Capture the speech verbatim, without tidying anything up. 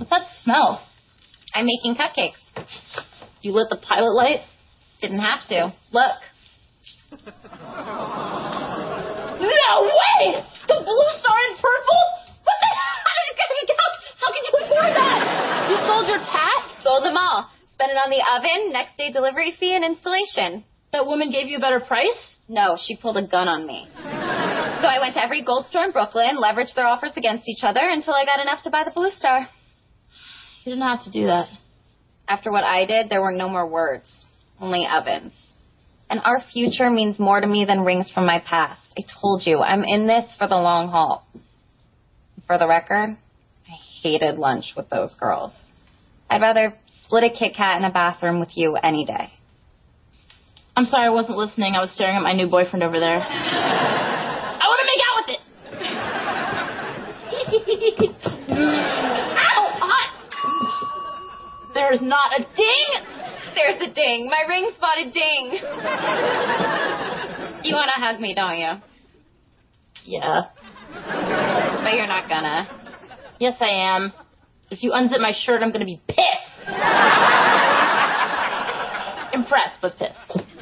What's that smell? I'm making cupcakes. You lit the pilot light? Didn't have to. Look. No way! The blue star in purple? What the hell? How, how could you afford that? You sold your tat? Sold them all. Spent it on the oven, next day delivery fee, and installation. That woman gave you a better price? No, she pulled a gun on me. So I went to every gold store in Brooklyn, leveraged their offers against each other until I got enough to buy the blue star. You didn't have to do that. After what I did, there were no more words, only ovens. And our future means more to me than rings from my past. I told you, I'm in this for the long haul. For the record, I hated lunch with those girls. I'd rather split a Kit Kat in a bathroom with you any day. I'm sorry, I wasn't listening. I was staring at my new boyfriend over there. I want to make out with it. Ow, hot. There's not a ding. There's a ding. My ring spotted ding. You want to hug me, don't you? Yeah. But you're not gonna. Yes, I am. If you unzip my shirt, I'm going to be pissed. Impressed, but pissed.